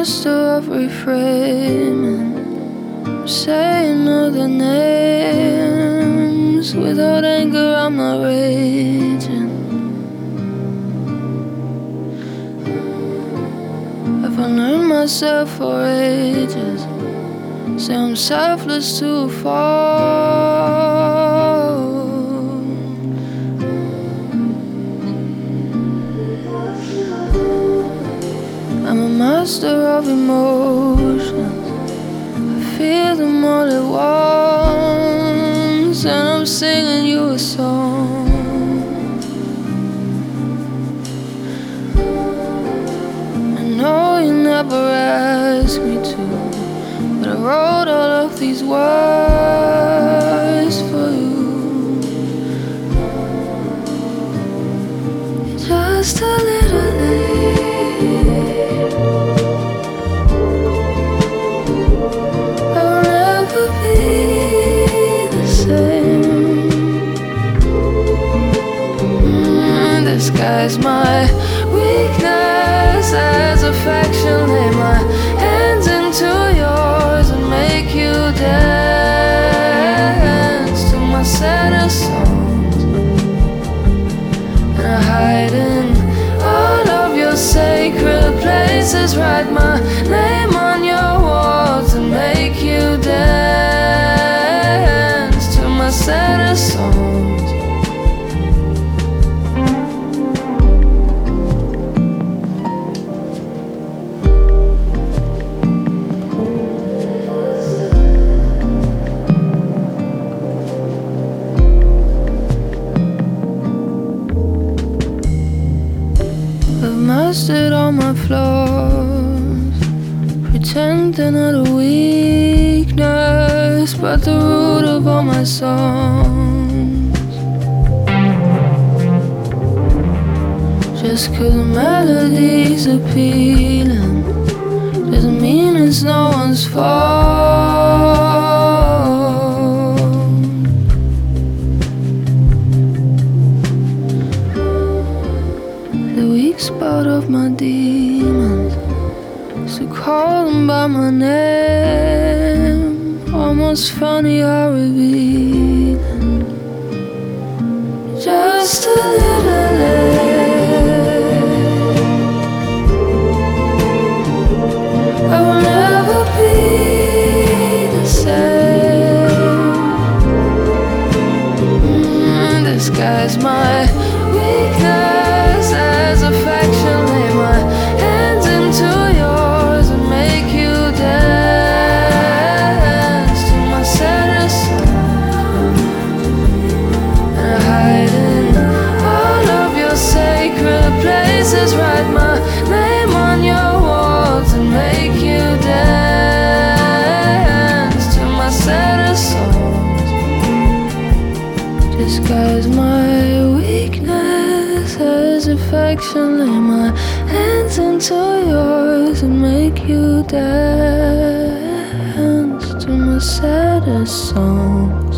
master of reframing, saying other names. Without anger I'm not raging. I've unlearned myself for ages. Say I'm selfless to a fault. I'm a master of emotions. I feel them all at once, and I'm singing you a song. I know you never asked me to, but I wrote all of these words for you. Just a little late. I'll never be the same. Disguise my weakness as affection. Lay my hands into yours and make you dance to my saddest songs. And I hide in all of your sacred places. Write my name on your walls and make you dance to my saddest songs. Mastered all my flaws, pretend they're not a weakness, but the root of all my songs. Just 'cause the melody's appealing doesn't mean it's no one's fault. The weak spot of my demons, so call them by my name. Almost funny how revealing. Just a little late. I will never be the same. Disguise my weakness as affection. Lay my hands into yours and make you dance to my saddest song. And I hide in all of your sacred places. Write my name on your walls and make you dance to my saddest songs. Disguise my weakness as affection. Lay my hands into yours and make you dance to my saddest song.